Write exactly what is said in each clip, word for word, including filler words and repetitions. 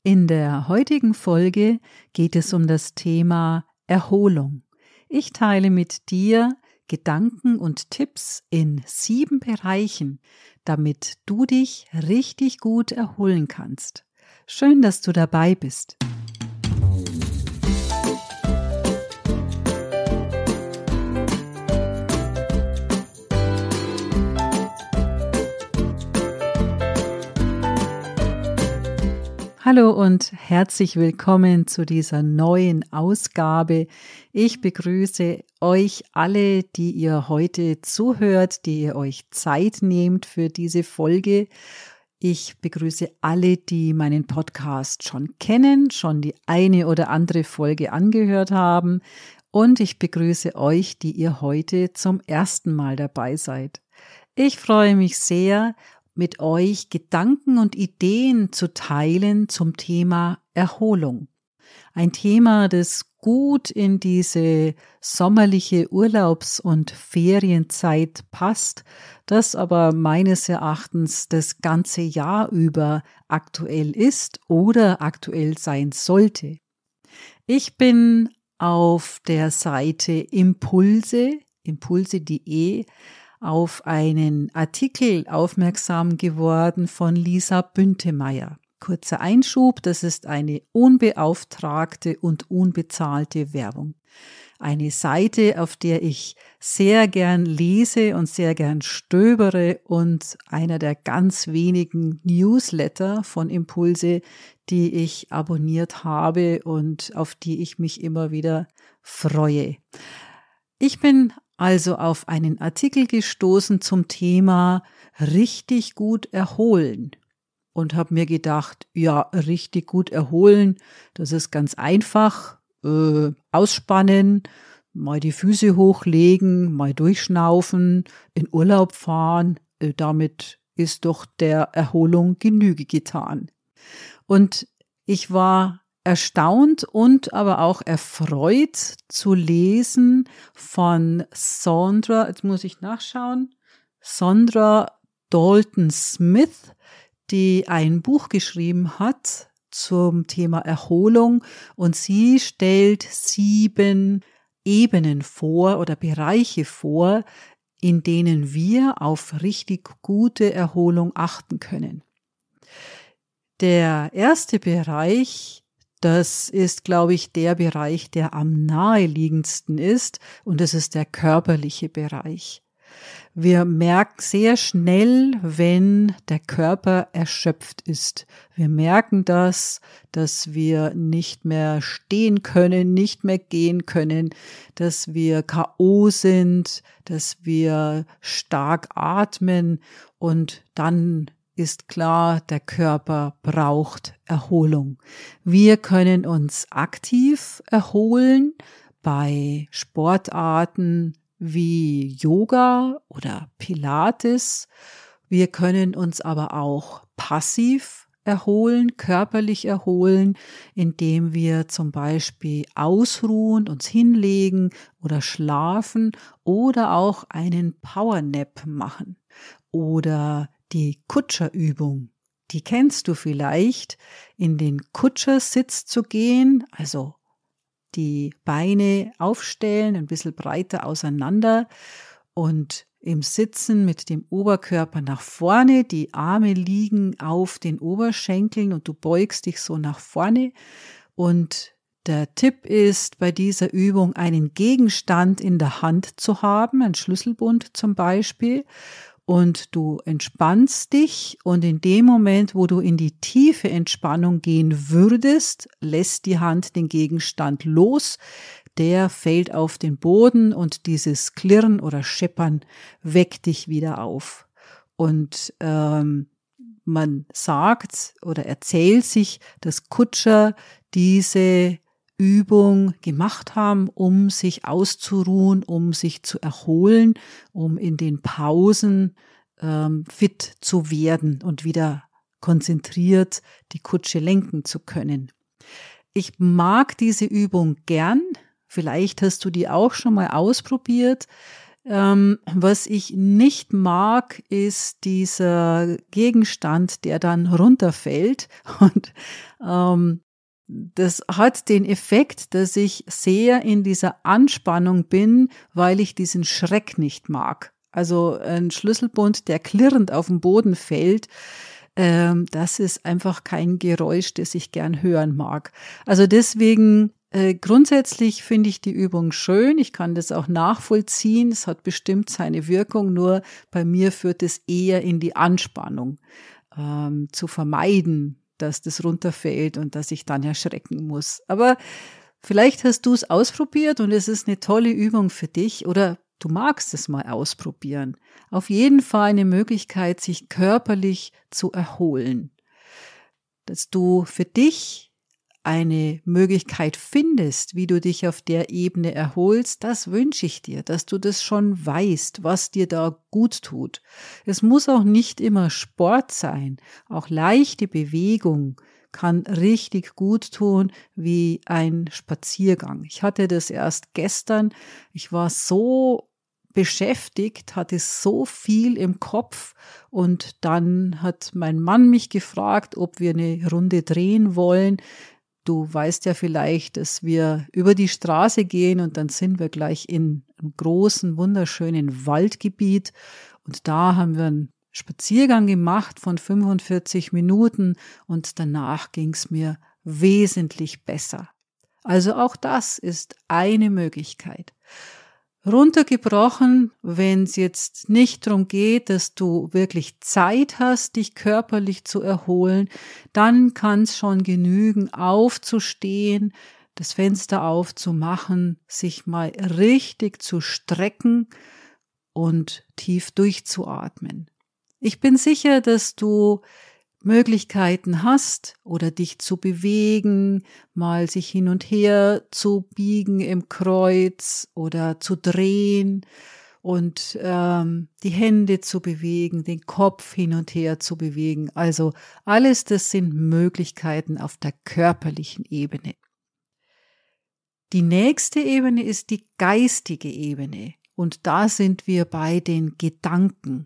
In der heutigen Folge geht es um das Thema Erholung. Ich teile mit dir Gedanken und Tipps in sieben Bereichen, damit du dich richtig gut erholen kannst. Schön, dass du dabei bist. Hallo und herzlich willkommen zu dieser neuen Ausgabe. Ich begrüße euch alle, die ihr heute zuhört, die ihr euch Zeit nehmt für diese Folge. Ich begrüße alle, die meinen Podcast schon kennen, schon die eine oder andere Folge angehört haben. Und ich begrüße euch, die ihr heute zum ersten Mal dabei seid. Ich freue mich sehr, mit euch Gedanken und Ideen zu teilen zum Thema Erholung. Ein Thema, das gut in diese sommerliche Urlaubs- und Ferienzeit passt, das aber meines Erachtens das ganze Jahr über aktuell ist oder aktuell sein sollte. Ich bin auf der Seite Impulse, impulse punkt de, auf einen Artikel aufmerksam geworden von Lisa Büntemeyer. Kurzer Einschub, das ist eine unbeauftragte und unbezahlte Werbung. Eine Seite, auf der ich sehr gern lese und sehr gern stöbere und einer der ganz wenigen Newsletter von Impulse, die ich abonniert habe und auf die ich mich immer wieder freue. Ich bin also auf einen Artikel gestoßen zum Thema richtig gut erholen und habe mir gedacht, ja, richtig gut erholen, das ist ganz einfach, äh, ausspannen, mal die Füße hochlegen, mal durchschnaufen, in Urlaub fahren, äh, damit ist doch der Erholung Genüge getan. Und ich war erstaunt und aber auch erfreut zu lesen von Sondra, jetzt muss ich nachschauen, Sondra Dalton Smith, die ein Buch geschrieben hat zum Thema Erholung, und sie stellt sieben Ebenen vor oder Bereiche vor, in denen wir auf richtig gute Erholung achten können. Der erste Bereich, das ist, glaube ich, der Bereich, der am naheliegendsten ist, und das ist der körperliche Bereich. Wir merken sehr schnell, wenn der Körper erschöpft ist. Wir merken das, dass wir nicht mehr stehen können, nicht mehr gehen können, dass wir K O sind, dass wir stark atmen, und dann ist klar, der Körper braucht Erholung. Wir können uns aktiv erholen bei Sportarten wie Yoga oder Pilates. Wir können uns aber auch passiv erholen, körperlich erholen, indem wir zum Beispiel ausruhen, uns hinlegen oder schlafen oder auch einen Powernap machen oder die Kutscherübung, die kennst du vielleicht, in den Kutschersitz zu gehen, also die Beine aufstellen, ein bisschen breiter auseinander und im Sitzen mit dem Oberkörper nach vorne, die Arme liegen auf den Oberschenkeln und du beugst dich so nach vorne. Und der Tipp ist bei dieser Übung, einen Gegenstand in der Hand zu haben, ein Schlüsselbund zum Beispiel. Und du entspannst dich, und in dem Moment, wo du in die tiefe Entspannung gehen würdest, lässt die Hand den Gegenstand los, der fällt auf den Boden und dieses Klirren oder Scheppern weckt dich wieder auf. Und ähm, man sagt oder erzählt sich, dass Kutscher diese Übung gemacht haben, um sich auszuruhen, um sich zu erholen, um in den Pausen ähm, fit zu werden und wieder konzentriert die Kutsche lenken zu können. Ich mag diese Übung gern. Vielleicht hast du die auch schon mal ausprobiert. Ähm, was ich nicht mag, ist dieser Gegenstand, der dann runterfällt. Und ähm, das hat den Effekt, dass ich sehr in dieser Anspannung bin, weil ich diesen Schreck nicht mag. Also ein Schlüsselbund, der klirrend auf den Boden fällt, ähm, das ist einfach kein Geräusch, das ich gern hören mag. Also deswegen äh, grundsätzlich finde ich die Übung schön. Ich kann das auch nachvollziehen. Es hat bestimmt seine Wirkung, nur bei mir führt es eher in die Anspannung, ähm, zu vermeiden, dass das runterfällt und dass ich dann erschrecken muss. Aber vielleicht hast du es ausprobiert und es ist eine tolle Übung für dich oder du magst es mal ausprobieren. Auf jeden Fall eine Möglichkeit, sich körperlich zu erholen. Dass du für dich eine Möglichkeit findest, wie du dich auf der Ebene erholst, das wünsche ich dir, dass du das schon weißt, was dir da gut tut. Es muss auch nicht immer Sport sein, auch leichte Bewegung kann richtig gut tun wie ein Spaziergang. Ich hatte das erst gestern, ich war so beschäftigt, hatte so viel im Kopf und dann hat mein Mann mich gefragt, ob wir eine Runde drehen wollen. Du weißt ja vielleicht, dass wir über die Straße gehen und dann sind wir gleich in einem großen, wunderschönen Waldgebiet. Und da haben wir einen Spaziergang gemacht von fünfundvierzig Minuten und danach ging es mir wesentlich besser. Also auch das ist eine Möglichkeit. Runtergebrochen, wenn es jetzt nicht darum geht, dass du wirklich Zeit hast, dich körperlich zu erholen, dann kann es schon genügen, aufzustehen, das Fenster aufzumachen, sich mal richtig zu strecken und tief durchzuatmen. Ich bin sicher, dass du Möglichkeiten hast oder dich zu bewegen, mal sich hin und her zu biegen im Kreuz oder zu drehen und ähm, die Hände zu bewegen, den Kopf hin und her zu bewegen. Also alles das sind Möglichkeiten auf der körperlichen Ebene. Die nächste Ebene ist die geistige Ebene und da sind wir bei den Gedanken.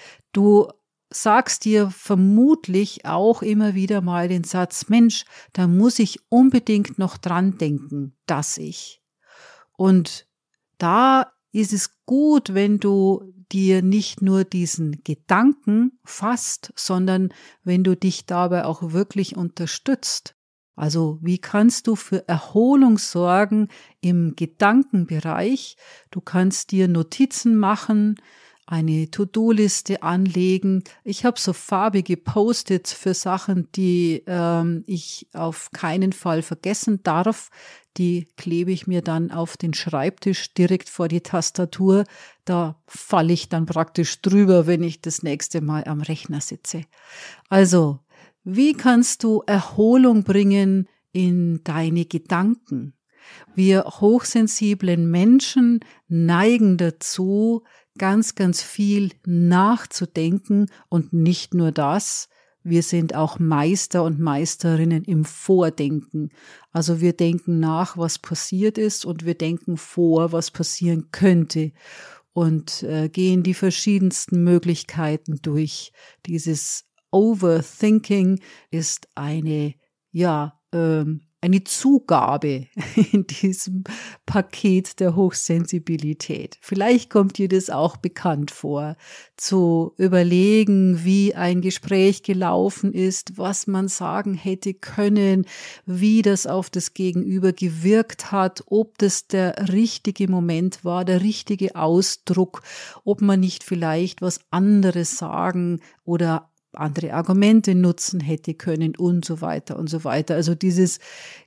Du sagst dir vermutlich auch immer wieder mal den Satz, Mensch, da muss ich unbedingt noch dran denken, dass ich. Und da ist es gut, wenn du dir nicht nur diesen Gedanken fasst, sondern wenn du dich dabei auch wirklich unterstützt. Also wie kannst du für Erholung sorgen im Gedankenbereich? Du kannst dir Notizen machen, eine To-Do-Liste anlegen. Ich habe so farbige Post-its für Sachen, die ähm, ich auf keinen Fall vergessen darf. Die klebe ich mir dann auf den Schreibtisch direkt vor die Tastatur. Da falle ich dann praktisch drüber, wenn ich das nächste Mal am Rechner sitze. Also, wie kannst du Erholung bringen in deine Gedanken? Wir hochsensiblen Menschen neigen dazu, ganz, ganz viel nachzudenken und nicht nur das, wir sind auch Meister und Meisterinnen im Vordenken. Also wir denken nach, was passiert ist und wir denken vor, was passieren könnte und äh, gehen die verschiedensten Möglichkeiten durch. Dieses Overthinking ist eine, ja, ähm, eine Zugabe in diesem Paket der Hochsensibilität. Vielleicht kommt dir das auch bekannt vor, zu überlegen, wie ein Gespräch gelaufen ist, was man sagen hätte können, wie das auf das Gegenüber gewirkt hat, ob das der richtige Moment war, der richtige Ausdruck, ob man nicht vielleicht was anderes sagen oder andere Argumente nutzen hätte können und so weiter und so weiter. Also dieses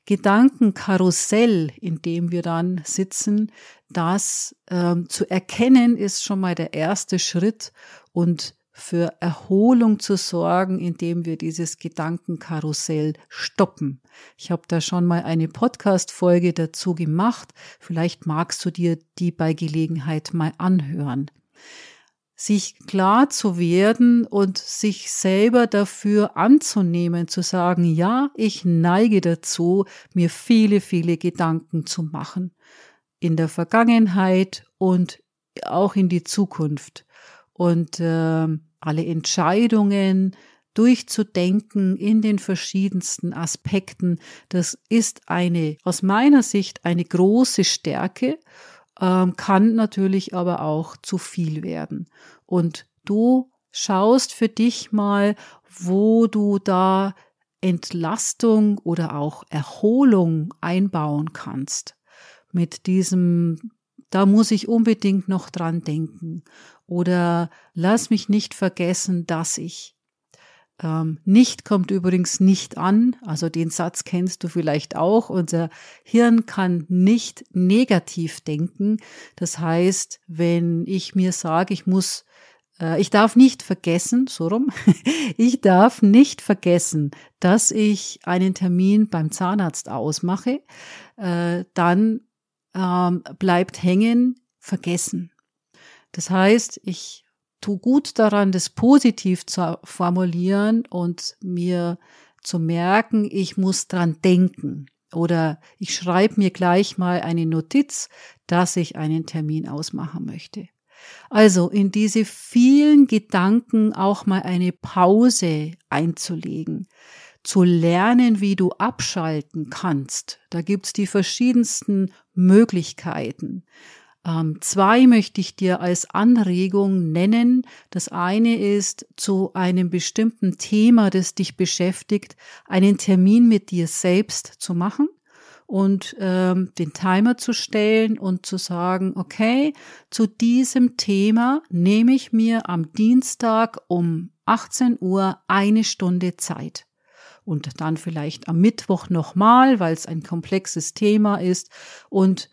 Gedankenkarussell, in dem wir dann sitzen, das ähm, zu erkennen, ist schon mal der erste Schritt und für Erholung zu sorgen, indem wir dieses Gedankenkarussell stoppen. Ich habe da schon mal eine Podcast-Folge dazu gemacht. Vielleicht magst du dir die bei Gelegenheit mal anhören. Sich klar zu werden und sich selber dafür anzunehmen, zu sagen, ja, ich neige dazu, mir viele, viele Gedanken zu machen. In der Vergangenheit und auch in die Zukunft und äh, alle Entscheidungen durchzudenken in den verschiedensten Aspekten. Das ist eine, aus meiner Sicht, eine große Stärke, ähm, kann natürlich aber auch zu viel werden. Und du schaust für dich mal, wo du da Entlastung oder auch Erholung einbauen kannst. Mit diesem, da muss ich unbedingt noch dran denken. Oder lass mich nicht vergessen, dass ich. Ähm, nicht kommt übrigens nicht an, also den Satz kennst du vielleicht auch. Unser Hirn kann nicht negativ denken. Das heißt, wenn ich mir sage, ich muss, äh, ich darf nicht vergessen, so rum, ich darf nicht vergessen, dass ich einen Termin beim Zahnarzt ausmache, äh, dann ähm, bleibt hängen, vergessen. Das heißt, ich tu gut daran, das positiv zu formulieren und mir zu merken, ich muss dran denken. Oder ich schreibe mir gleich mal eine Notiz, dass ich einen Termin ausmachen möchte. Also in diese vielen Gedanken auch mal eine Pause einzulegen, zu lernen, wie du abschalten kannst. Da gibt's die verschiedensten Möglichkeiten. Ähm, zwei möchte ich dir als Anregung nennen. Das eine ist, zu einem bestimmten Thema, das dich beschäftigt, einen Termin mit dir selbst zu machen und ähm, den Timer zu stellen und zu sagen, okay, zu diesem Thema nehme ich mir am Dienstag um achtzehn Uhr eine Stunde Zeit. Und dann vielleicht am Mittwoch nochmal, weil es ein komplexes Thema ist. Und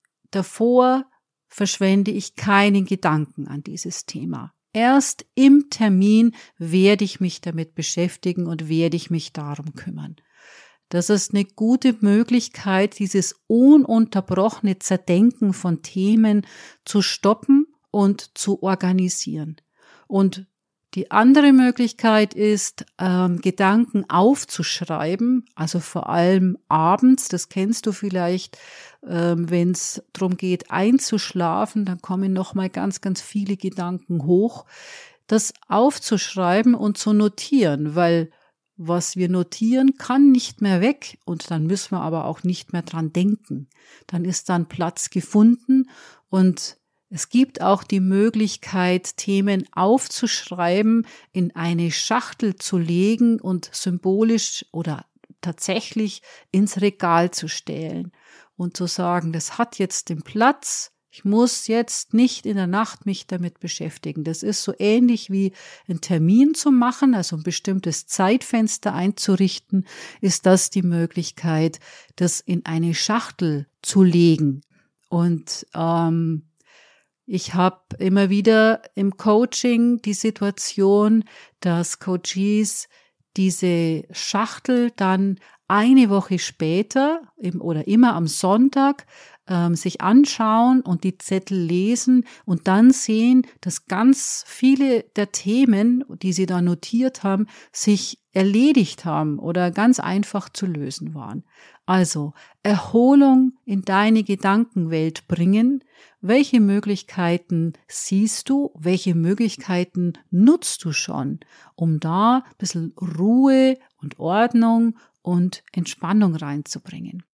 davor verschwende ich keinen Gedanken an dieses Thema. Erst im Termin werde ich mich damit beschäftigen und werde ich mich darum kümmern. Das ist eine gute Möglichkeit, dieses ununterbrochene Zerdenken von Themen zu stoppen und zu organisieren. Und die andere Möglichkeit ist, ähm, Gedanken aufzuschreiben, also vor allem abends, das kennst du vielleicht, ähm, wenn es darum geht, einzuschlafen, dann kommen nochmal ganz, ganz viele Gedanken hoch, das aufzuschreiben und zu notieren, weil was wir notieren, kann nicht mehr weg und dann müssen wir aber auch nicht mehr dran denken. Dann ist dann Platz gefunden und es gibt auch die Möglichkeit, Themen aufzuschreiben, in eine Schachtel zu legen und symbolisch oder tatsächlich ins Regal zu stellen und zu sagen, das hat jetzt den Platz, ich muss jetzt nicht in der Nacht mich damit beschäftigen. Das ist so ähnlich wie einen Termin zu machen, also ein bestimmtes Zeitfenster einzurichten, ist das die Möglichkeit, das in eine Schachtel zu legen. Und ähm, ich habe immer wieder im Coaching die Situation, dass Coaches diese Schachtel dann eine Woche später im, oder immer am Sonntag ähm, sich anschauen und die Zettel lesen und dann sehen, dass ganz viele der Themen, die sie da notiert haben, sich erledigt haben oder ganz einfach zu lösen waren. Also Erholung in deine Gedankenwelt bringen. Welche Möglichkeiten siehst du? Welche Möglichkeiten nutzt du schon, um da ein bisschen Ruhe und Ordnung und Entspannung reinzubringen?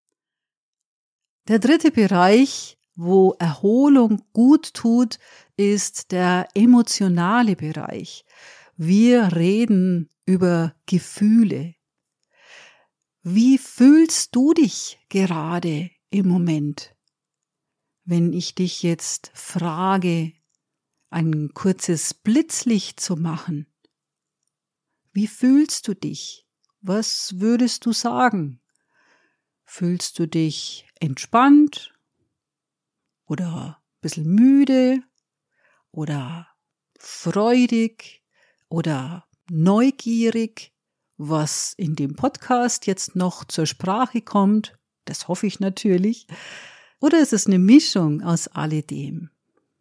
Der dritte Bereich, wo Erholung gut tut, ist der emotionale Bereich. Wir reden über Gefühle. Wie fühlst du dich gerade im Moment? Wenn ich dich jetzt frage, ein kurzes Blitzlicht zu machen, wie fühlst du dich? Was würdest du sagen? Fühlst du dich entspannt oder ein bisschen müde oder freudig oder neugierig, was in dem Podcast jetzt noch zur Sprache kommt? Das hoffe ich natürlich. Oder ist es eine Mischung aus alledem?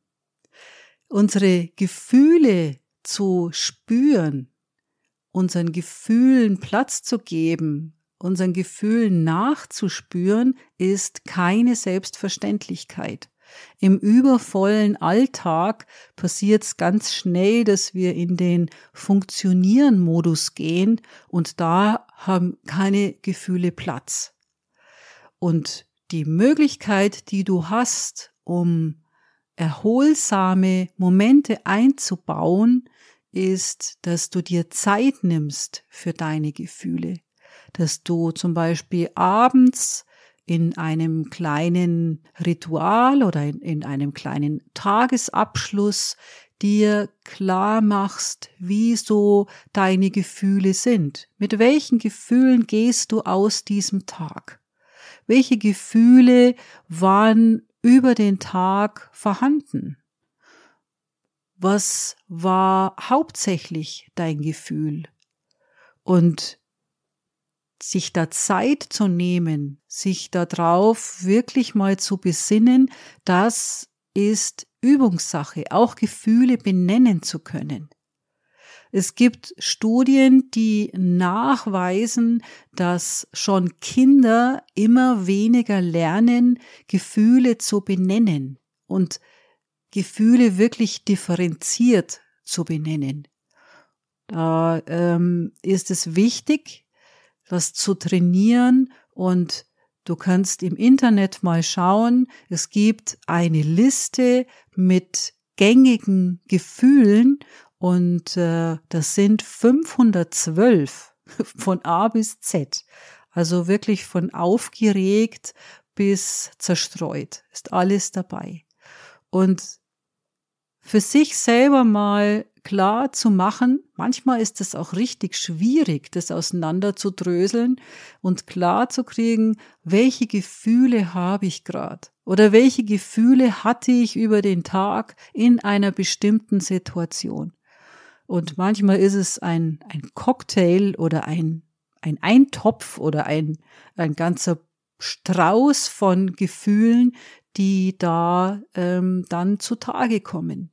Unsere Gefühle zu spüren, unseren Gefühlen Platz zu geben, unseren Gefühlen nachzuspüren, ist keine Selbstverständlichkeit. Im übervollen Alltag passiert es ganz schnell, dass wir in den Funktionieren-Modus gehen und da haben keine Gefühle Platz. Und die Möglichkeit, die du hast, um erholsame Momente einzubauen, ist, dass du dir Zeit nimmst für deine Gefühle. Dass du zum Beispiel abends in einem kleinen Ritual oder in, in einem kleinen Tagesabschluss dir klar machst, wie so deine Gefühle sind. Mit welchen Gefühlen gehst du aus diesem Tag? Welche Gefühle waren über den Tag vorhanden? Was war hauptsächlich dein Gefühl? Und sich da Zeit zu nehmen, sich darauf wirklich mal zu besinnen, das ist Übungssache, auch Gefühle benennen zu können. Es gibt Studien, die nachweisen, dass schon Kinder immer weniger lernen, Gefühle zu benennen und Gefühle wirklich differenziert zu benennen. Da ähm, ist es wichtig, das zu trainieren, und du kannst im Internet mal schauen, es gibt eine Liste mit gängigen Gefühlen und äh, das sind fünfhundertzwölf von A bis Z, also wirklich von aufgeregt bis zerstreut, ist alles dabei. Und für sich selber mal klar zu machen, manchmal ist es auch richtig schwierig, das auseinander zu dröseln und klar zu kriegen, welche Gefühle habe ich gerade oder welche Gefühle hatte ich über den Tag in einer bestimmten Situation. Und manchmal ist es ein, ein Cocktail oder ein, ein Eintopf oder ein, ein ganzer Strauß von Gefühlen, die da ähm, dann zutage kommen.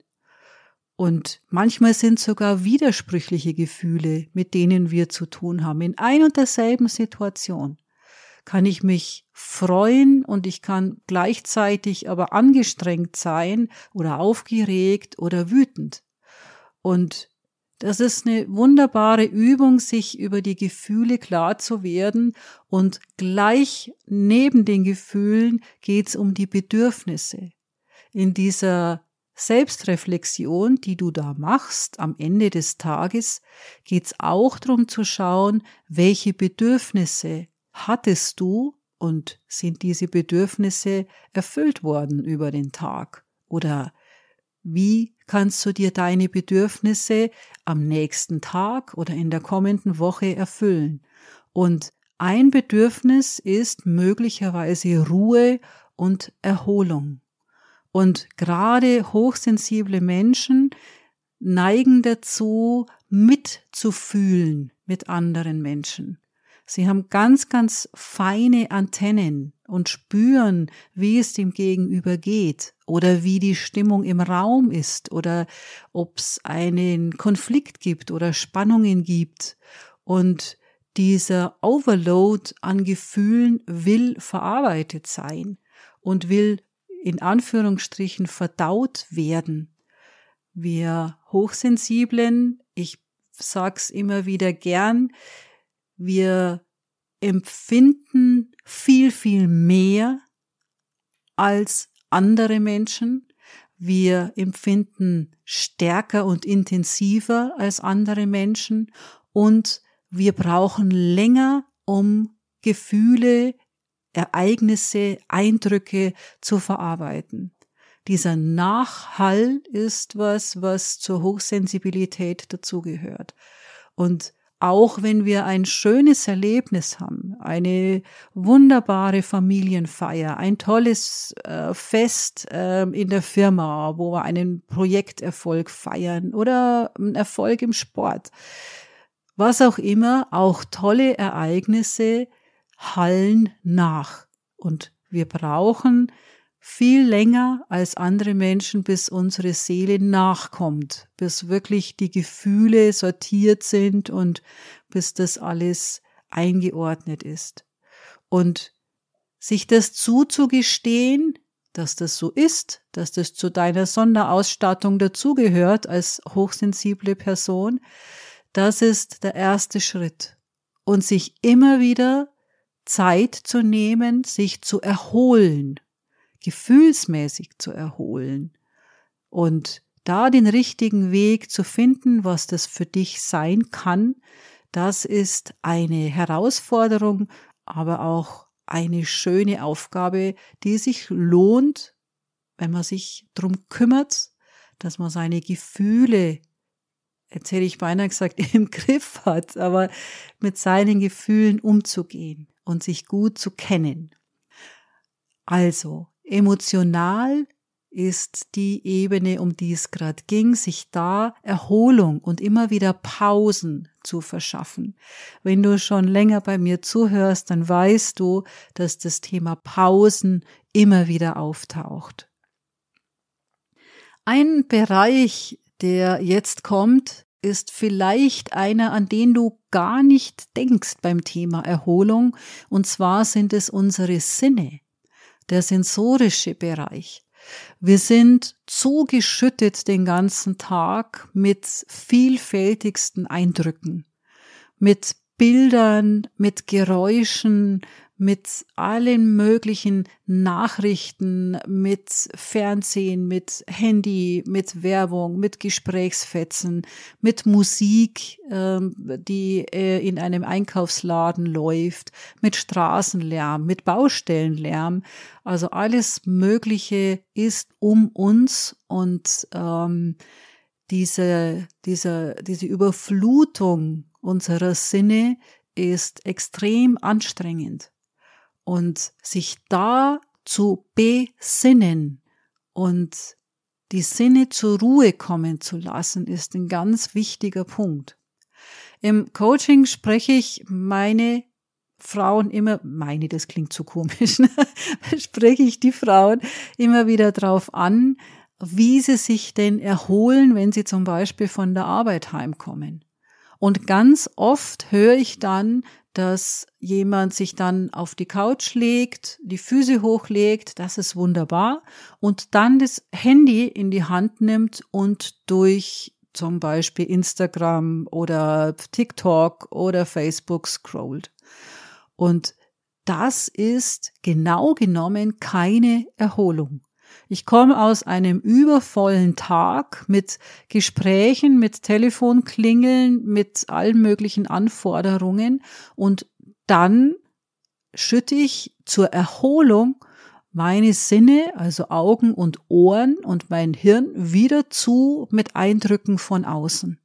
Und manchmal sind sogar widersprüchliche Gefühle, mit denen wir zu tun haben. In ein und derselben Situation kann ich mich freuen und ich kann gleichzeitig aber angestrengt sein oder aufgeregt oder wütend. Und das ist eine wunderbare Übung, sich über die Gefühle klar zu werden. Und gleich neben den Gefühlen geht es um die Bedürfnisse. In dieser Selbstreflexion, die du da machst am Ende des Tages, geht es auch darum zu schauen, welche Bedürfnisse hattest du und sind diese Bedürfnisse erfüllt worden über den Tag? Oder wie kannst du dir deine Bedürfnisse am nächsten Tag oder in der kommenden Woche erfüllen? Und ein Bedürfnis ist möglicherweise Ruhe und Erholung. Und gerade hochsensible Menschen neigen dazu, mitzufühlen mit anderen Menschen. Sie haben ganz, ganz feine Antennen und spüren, wie es dem Gegenüber geht oder wie die Stimmung im Raum ist oder ob es einen Konflikt gibt oder Spannungen gibt. Und dieser Overload an Gefühlen will verarbeitet sein und will in Anführungsstrichen verdaut werden. Wir Hochsensiblen, ich sag's immer wieder gern, wir empfinden viel, viel mehr als andere Menschen. Wir empfinden stärker und intensiver als andere Menschen und wir brauchen länger, um Gefühle, Ereignisse, Eindrücke zu verarbeiten. Dieser Nachhall ist was, was zur Hochsensibilität dazugehört. Und auch wenn wir ein schönes Erlebnis haben, eine wunderbare Familienfeier, ein tolles äh, Fest äh, in der Firma, wo wir einen Projekterfolg feiern oder einen Erfolg im Sport, was auch immer, auch tolle Ereignisse hallen nach. Und wir brauchen viel länger als andere Menschen, bis unsere Seele nachkommt, bis wirklich die Gefühle sortiert sind und bis das alles eingeordnet ist. Und sich das zuzugestehen, dass das so ist, dass das zu deiner Sonderausstattung dazugehört als hochsensible Person, das ist der erste Schritt. Und sich immer wieder Zeit zu nehmen, sich zu erholen, gefühlsmäßig zu erholen und da den richtigen Weg zu finden, was das für dich sein kann, das ist eine Herausforderung, aber auch eine schöne Aufgabe, die sich lohnt, wenn man sich drum kümmert, dass man seine Gefühle, jetzt hätte ich beinahe gesagt, im Griff hat, aber mit seinen Gefühlen umzugehen und sich gut zu kennen. Also, emotional ist die Ebene, um die es gerade ging, sich da Erholung und immer wieder Pausen zu verschaffen. Wenn du schon länger bei mir zuhörst, dann weißt du, dass das Thema Pausen immer wieder auftaucht. Ein Bereich, der jetzt kommt, ist vielleicht einer, an den du gar nicht denkst beim Thema Erholung, und zwar sind es unsere Sinne, der sensorische Bereich. Wir sind zugeschüttet den ganzen Tag mit vielfältigsten Eindrücken, mit Bildern, mit Geräuschen, mit allen möglichen Nachrichten, mit Fernsehen, mit Handy, mit Werbung, mit Gesprächsfetzen, mit Musik, die in einem Einkaufsladen läuft, mit Straßenlärm, mit Baustellenlärm. Also alles Mögliche ist um uns, und ähm, diese, diese, diese Überflutung unserer Sinne ist extrem anstrengend. Und sich da zu besinnen und die Sinne zur Ruhe kommen zu lassen, ist ein ganz wichtiger Punkt. Im Coaching spreche ich meine Frauen immer, meine, das klingt zu komisch, spreche ich die Frauen immer wieder drauf an, wie sie sich denn erholen, wenn sie zum Beispiel von der Arbeit heimkommen. Und ganz oft höre ich dann, dass jemand sich dann auf die Couch legt, die Füße hochlegt, das ist wunderbar, und dann das Handy in die Hand nimmt und durch zum Beispiel Instagram oder TikTok oder Facebook scrollt. Und das ist genau genommen keine Erholung. Ich komme aus einem übervollen Tag mit Gesprächen, mit Telefonklingeln, mit allen möglichen Anforderungen, und dann schütte ich zur Erholung meine Sinne, also Augen und Ohren und mein Hirn wieder zu mit Eindrücken von außen.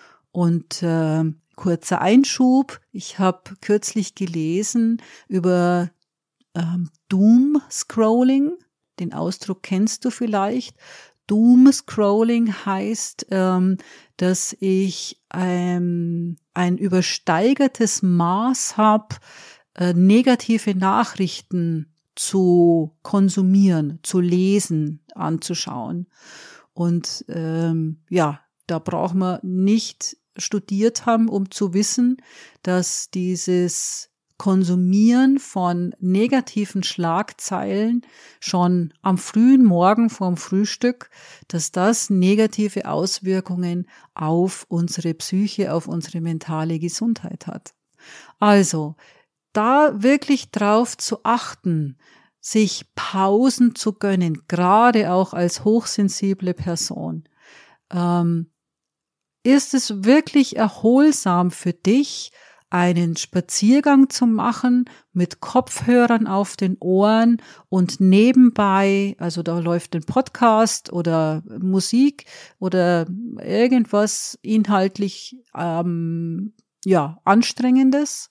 Und äh, kurzer Einschub, ich habe kürzlich gelesen über ähm, Doom-Scrolling. Den Ausdruck kennst du vielleicht. Doom-Scrolling heißt, ähm, dass ich ähm, ein übersteigertes Maß habe, äh, negative Nachrichten zu konsumieren, zu lesen, anzuschauen. Und ähm, ja, da braucht man nicht studiert haben, um zu wissen, dass dieses Konsumieren von negativen Schlagzeilen schon am frühen Morgen vorm Frühstück, dass das negative Auswirkungen auf unsere Psyche, auf unsere mentale Gesundheit hat. Also, da wirklich drauf zu achten, sich Pausen zu gönnen, gerade auch als hochsensible Person. Ähm, ist es wirklich erholsam für dich, einen Spaziergang zu machen mit Kopfhörern auf den Ohren und nebenbei, also da läuft ein Podcast oder Musik oder irgendwas inhaltlich ähm, ja anstrengendes,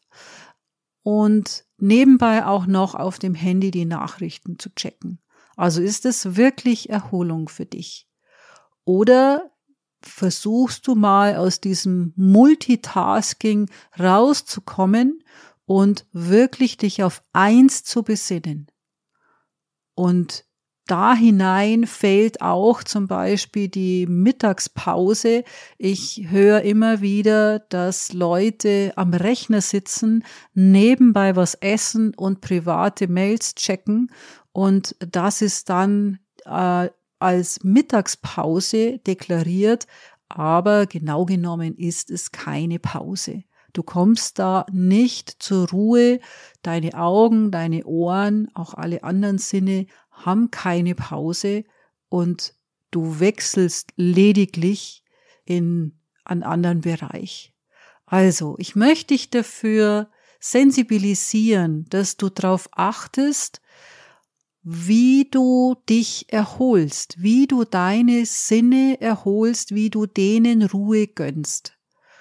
und nebenbei auch noch auf dem Handy die Nachrichten zu checken. Also ist es wirklich Erholung für dich? Oder versuchst du mal aus diesem Multitasking rauszukommen und wirklich dich auf eins zu besinnen? Und da hinein fällt auch zum Beispiel die Mittagspause. Ich höre immer wieder, dass Leute am Rechner sitzen, nebenbei was essen und private Mails checken und das ist dann äh, als Mittagspause deklariert, aber genau genommen ist es keine Pause. Du kommst da nicht zur Ruhe, deine Augen, deine Ohren, auch alle anderen Sinne haben keine Pause und du wechselst lediglich in einen anderen Bereich. Also, ich möchte dich dafür sensibilisieren, dass du darauf achtest, wie du dich erholst, wie du deine Sinne erholst, wie du denen Ruhe gönnst.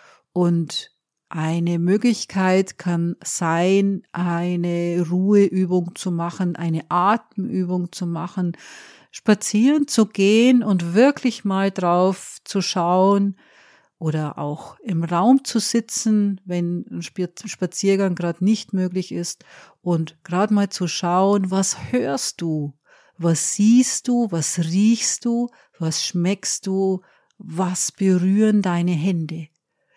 Und eine Möglichkeit kann sein, eine Ruheübung zu machen, eine Atemübung zu machen, spazieren zu gehen und wirklich mal drauf zu schauen, oder auch im Raum zu sitzen, wenn ein Spaziergang gerade nicht möglich ist und gerade mal zu schauen, was hörst du, was siehst du, was riechst du, was schmeckst du, was berühren deine Hände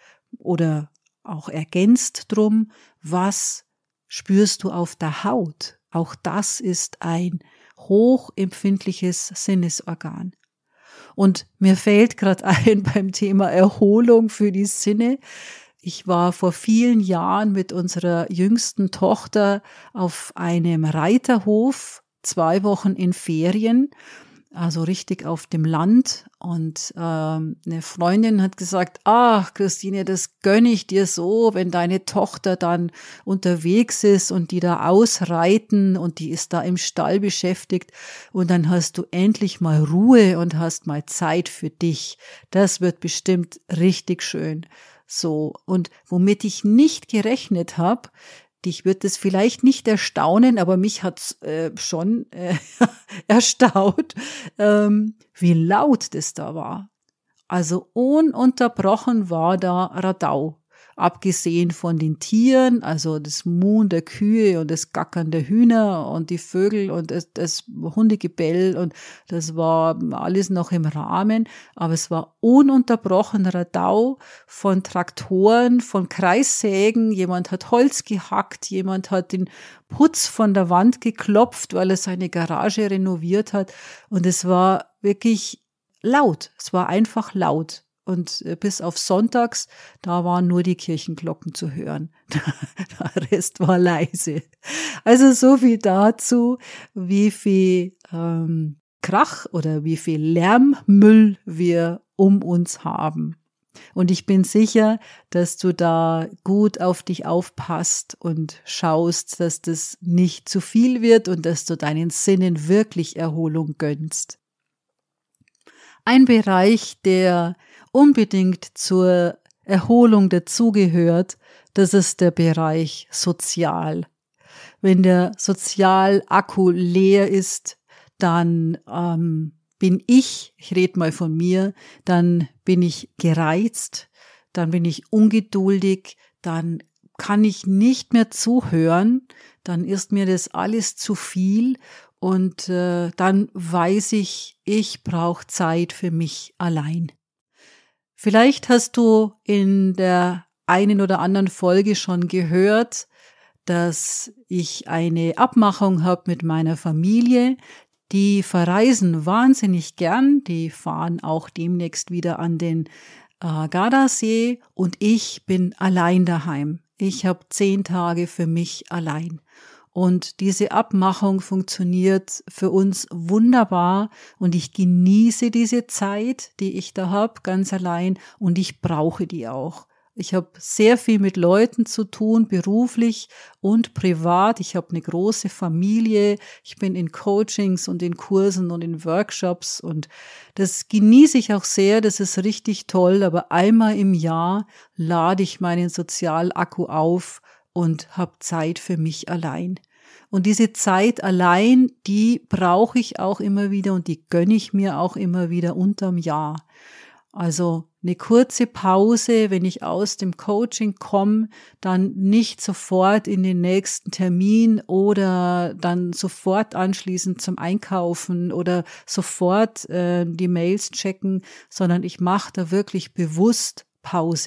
oder auch ergänzt drum, was spürst du auf der Haut. Auch das ist ein hochempfindliches Sinnesorgan. Und mir fällt gerade ein beim Thema Erholung für die Sinne. Ich war vor vielen Jahren mit unserer jüngsten Tochter auf einem Reiterhof, zwei Wochen in Ferien, also richtig auf dem Land. Und ähm, eine Freundin hat gesagt, ach Christine, das gönne ich dir so, wenn deine Tochter dann unterwegs ist und die da ausreiten und die ist da im Stall beschäftigt und dann hast du endlich mal Ruhe und hast mal Zeit für dich. Das wird bestimmt richtig schön. So, und womit ich nicht gerechnet habe, dich wird es vielleicht nicht erstaunen, aber mich hat's äh, schon äh, erstaunt, ähm, wie laut das da war. Also ununterbrochen war da Radau. Abgesehen von den Tieren, also das Muhen der Kühe und das Gackern der Hühner und die Vögel und das, das Hundegebell und das war alles noch im Rahmen, aber es war ununterbrochen Radau von Traktoren, von Kreissägen, jemand hat Holz gehackt, jemand hat den Putz von der Wand geklopft, weil er seine Garage renoviert hat und es war wirklich laut, es war einfach laut. Und bis auf sonntags, da waren nur die Kirchenglocken zu hören. Der Rest war leise. Also so viel dazu, wie viel ähm, Krach oder wie viel Lärmmüll wir um uns haben. Und ich bin sicher, dass du da gut auf dich aufpasst und schaust, dass das nicht zu viel wird und dass du deinen Sinnen wirklich Erholung gönnst. Ein Bereich, der unbedingt zur Erholung dazugehört, das ist der Bereich Sozial. Wenn der Sozialakku leer ist, dann ähm, bin ich, ich rede mal von mir, dann bin ich gereizt, dann bin ich ungeduldig, dann kann ich nicht mehr zuhören, dann ist mir das alles zu viel und äh, dann weiß ich, ich brauche Zeit für mich allein. Vielleicht hast du in der einen oder anderen Folge schon gehört, dass ich eine Abmachung habe mit meiner Familie. Die verreisen wahnsinnig gern, die fahren auch demnächst wieder an den äh, Gardasee und ich bin allein daheim. Ich habe zehn Tage für mich allein. Und diese Abmachung funktioniert für uns wunderbar und ich genieße diese Zeit, die ich da habe, ganz allein und ich brauche die auch. Ich habe sehr viel mit Leuten zu tun, beruflich und privat. Ich habe eine große Familie. Ich bin in Coachings und in Kursen und in Workshops und das genieße ich auch sehr. Das ist richtig toll. Aber einmal im Jahr lade ich meinen Sozialakku auf und habe Zeit für mich allein. Und diese Zeit allein, die brauche ich auch immer wieder und die gönne ich mir auch immer wieder unterm Jahr. Also eine kurze Pause, wenn ich aus dem Coaching komme, dann nicht sofort in den nächsten Termin oder dann sofort anschließend zum Einkaufen oder sofort äh, die Mails checken, sondern ich mache da wirklich bewusst Pause.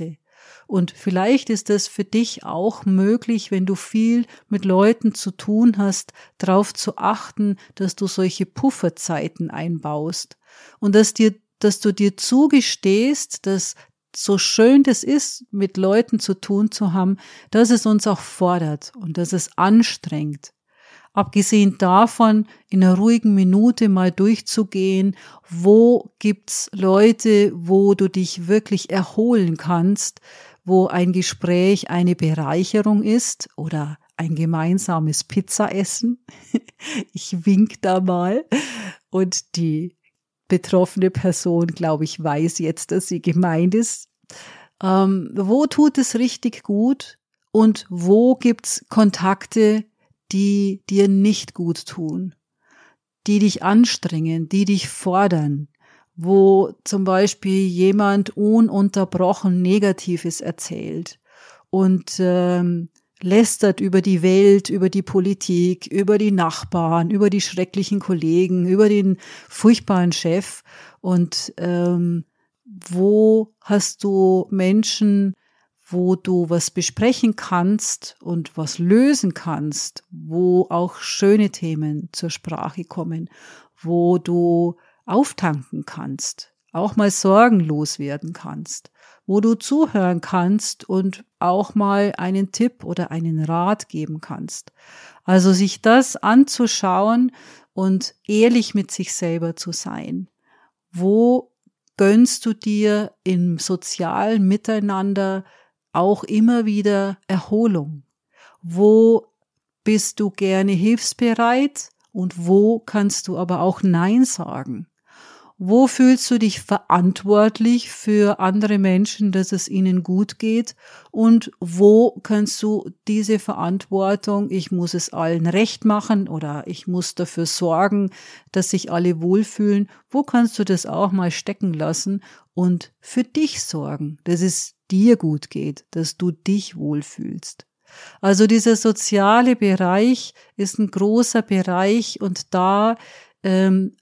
Und vielleicht ist das für dich auch möglich, wenn du viel mit Leuten zu tun hast, darauf zu achten, dass du solche Pufferzeiten einbaust und dass dir, dass du dir zugestehst, dass so schön das ist, mit Leuten zu tun zu haben, dass es uns auch fordert und dass es anstrengt. Abgesehen davon, in einer ruhigen Minute mal durchzugehen, wo gibt's Leute, wo du dich wirklich erholen kannst, wo ein Gespräch eine Bereicherung ist oder ein gemeinsames Pizzaessen. Ich wink da mal und die betroffene Person, glaube ich, weiß jetzt, dass sie gemeint ist. Ähm, wo tut es richtig gut und wo gibt's Kontakte, die dir nicht gut tun, die dich anstrengen, die dich fordern, wo zum Beispiel jemand ununterbrochen Negatives erzählt und ähm, lästert über die Welt, über die Politik, über die Nachbarn, über die schrecklichen Kollegen, über den furchtbaren Chef. Und ähm, wo hast du Menschen, wo du was besprechen kannst und was lösen kannst, wo auch schöne Themen zur Sprache kommen, wo du auftanken kannst, auch mal sorgenlos werden kannst, wo du zuhören kannst und auch mal einen Tipp oder einen Rat geben kannst. Also sich das anzuschauen und ehrlich mit sich selber zu sein. Wo gönnst du dir im sozialen Miteinander auch immer wieder Erholung? Wo bist du gerne hilfsbereit und wo kannst du aber auch Nein sagen? Wo fühlst du dich verantwortlich für andere Menschen, dass es ihnen gut geht? Und wo kannst du diese Verantwortung, ich muss es allen recht machen oder ich muss dafür sorgen, dass sich alle wohlfühlen, wo kannst du das auch mal stecken lassen und für dich sorgen, dass es dir gut geht, dass du dich wohlfühlst? Also dieser soziale Bereich ist ein großer Bereich und da ähm,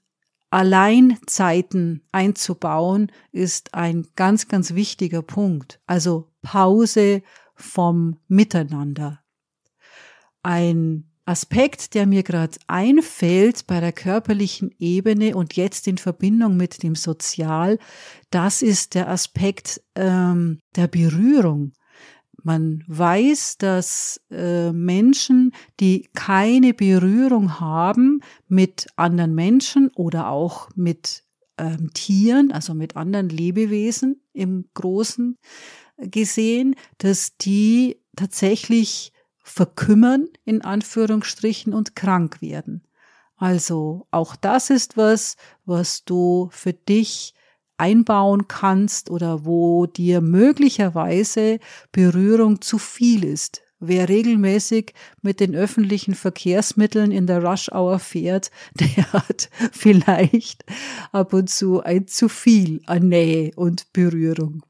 Alleinzeiten einzubauen, ist ein ganz, ganz wichtiger Punkt. Also Pause vom Miteinander. Ein Aspekt, der mir gerade einfällt bei der körperlichen Ebene und jetzt in Verbindung mit dem Sozial, das ist der Aspekt ähm, der Berührung. Man weiß, dass äh, Menschen, die keine Berührung haben mit anderen Menschen oder auch mit ähm, Tieren, also mit anderen Lebewesen im Großen gesehen, dass die tatsächlich verkümmern, in Anführungsstrichen, und krank werden. Also auch das ist was, was du für dich einbauen kannst oder wo dir möglicherweise Berührung zu viel ist. Wer regelmäßig mit den öffentlichen Verkehrsmitteln in der Rush-Hour fährt, der hat vielleicht ab und zu ein zu viel an Nähe und Berührung.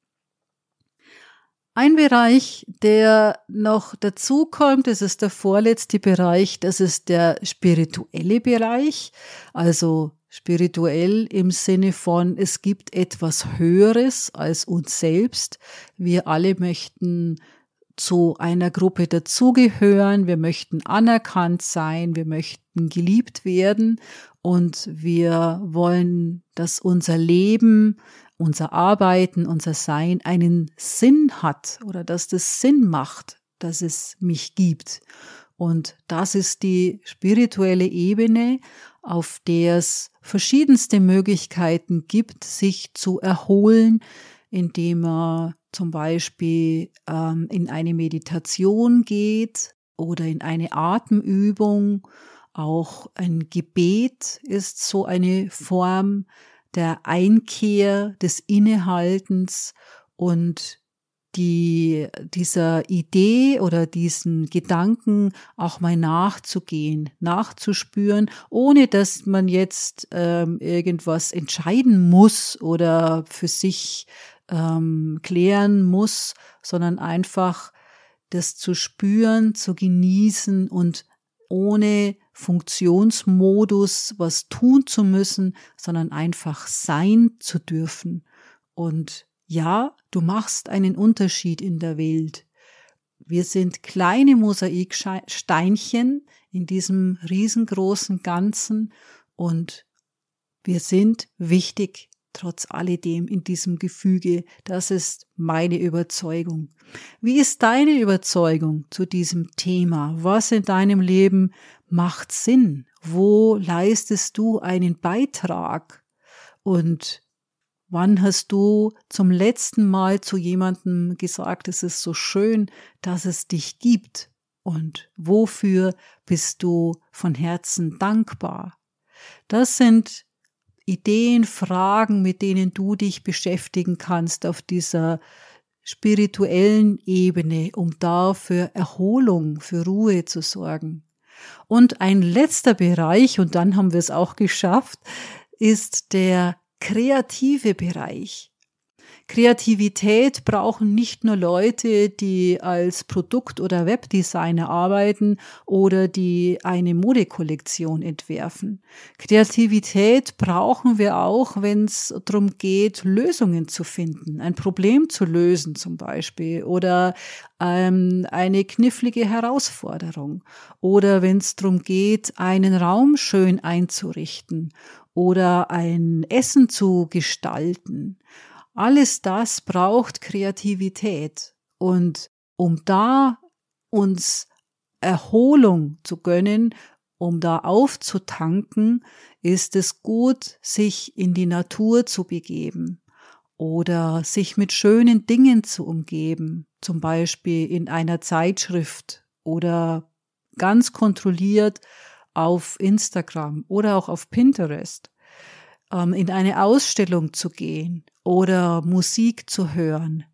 Ein Bereich, der noch dazu kommt, das ist der vorletzte Bereich, das ist der spirituelle Bereich, also spirituell im Sinne von, es gibt etwas Höheres als uns selbst. Wir alle möchten zu einer Gruppe dazugehören, wir möchten anerkannt sein, wir möchten geliebt werden und wir wollen, dass unser Leben, unser Arbeiten, unser Sein einen Sinn hat oder dass das Sinn macht, dass es mich gibt. Und das ist die spirituelle Ebene, auf der es verschiedenste Möglichkeiten gibt, sich zu erholen, indem man zum Beispiel ähm, in eine Meditation geht oder in eine Atemübung. Auch ein Gebet ist so eine Form der Einkehr, des Innehaltens und die, dieser Idee oder diesen Gedanken auch mal nachzugehen, nachzuspüren, ohne dass man jetzt ähm, irgendwas entscheiden muss oder für sich ähm, klären muss, sondern einfach das zu spüren, zu genießen und ohne Funktionsmodus was tun zu müssen, sondern einfach sein zu dürfen und Ja, du machst einen Unterschied in der Welt. Wir sind kleine Mosaiksteinchen in diesem riesengroßen Ganzen und wir sind wichtig, trotz alledem in diesem Gefüge. Das ist meine Überzeugung. Wie ist deine Überzeugung zu diesem Thema? Was in deinem Leben macht Sinn? Wo leistest du einen Beitrag? Und wann hast du zum letzten Mal zu jemandem gesagt, es ist so schön, dass es dich gibt? Und wofür bist du von Herzen dankbar? Das sind Ideen, Fragen, mit denen du dich beschäftigen kannst auf dieser spirituellen Ebene, um da für Erholung, für Ruhe zu sorgen. Und ein letzter Bereich, und dann haben wir es auch geschafft, ist der kreative Bereich. Kreativität brauchen nicht nur Leute, die als Produkt- oder Webdesigner arbeiten oder die eine Modekollektion entwerfen. Kreativität brauchen wir auch, wenn es darum geht, Lösungen zu finden, ein Problem zu lösen zum Beispiel oder ähm, eine knifflige Herausforderung oder wenn es darum geht, einen Raum schön einzurichten oder ein Essen zu gestalten. Alles das braucht Kreativität. Und um da uns Erholung zu gönnen, um da aufzutanken, ist es gut, sich in die Natur zu begeben oder sich mit schönen Dingen zu umgeben, zum Beispiel in einer Zeitschrift oder ganz kontrolliert auf Instagram oder auch auf Pinterest, ähm, in eine Ausstellung zu gehen oder Musik zu hören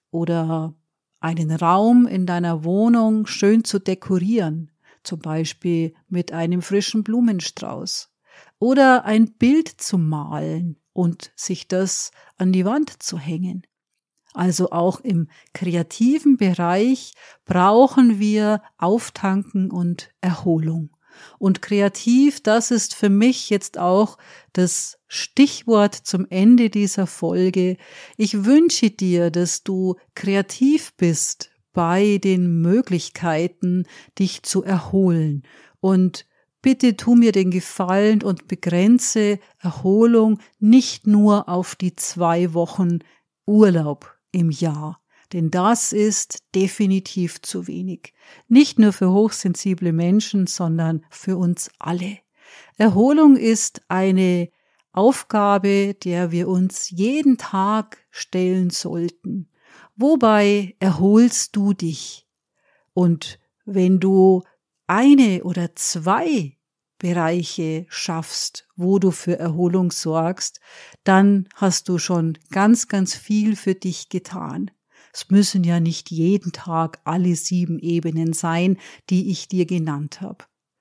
oder einen Raum in deiner Wohnung schön zu dekorieren, zum Beispiel mit einem frischen Blumenstrauß oder ein Bild zu malen und sich das an die Wand zu hängen. Also auch im kreativen Bereich brauchen wir Auftanken und Erholung. Und kreativ, das ist für mich jetzt auch das Stichwort zum Ende dieser Folge. Ich wünsche dir, dass du kreativ bist bei den Möglichkeiten, dich zu erholen. Und bitte tu mir den Gefallen und begrenze Erholung nicht nur auf die zwei Wochen Urlaub im Jahr. Denn das ist definitiv zu wenig. Nicht nur für hochsensible Menschen, sondern für uns alle. Erholung ist eine Aufgabe, der wir uns jeden Tag stellen sollten. Wobei erholst du dich? Und wenn du eine oder zwei Bereiche schaffst, wo du für Erholung sorgst, dann hast du schon ganz, ganz viel für dich getan. Es müssen ja nicht jeden Tag alle sieben Ebenen sein, die ich dir genannt habe.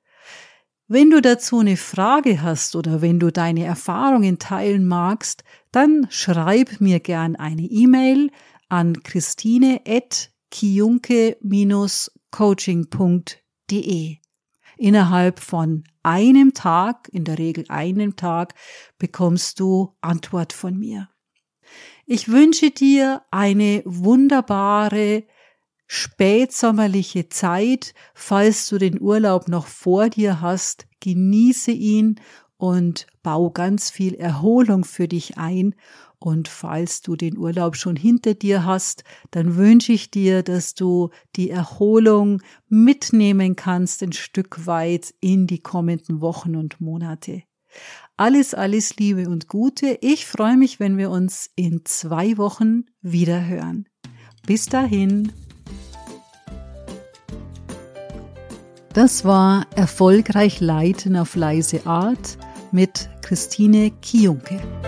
Wenn du dazu eine Frage hast oder wenn du deine Erfahrungen teilen magst, dann schreib mir gern eine E-Mail an christine at kiunke Bindestrich coaching punkt de. Innerhalb von einem Tag, in der Regel einem Tag, bekommst du Antwort von mir. Ich wünsche dir eine wunderbare, spätsommerliche Zeit. Falls du den Urlaub noch vor dir hast, genieße ihn und bau ganz viel Erholung für dich ein. Und falls du den Urlaub schon hinter dir hast, dann wünsche ich dir, dass du die Erholung mitnehmen kannst, ein Stück weit in die kommenden Wochen und Monate. Alles, alles Liebe und Gute. Ich freue mich, wenn wir uns in zwei Wochen wieder hören. Bis dahin. Das war Erfolgreich Leiten auf leise Art mit Christine Kiunke.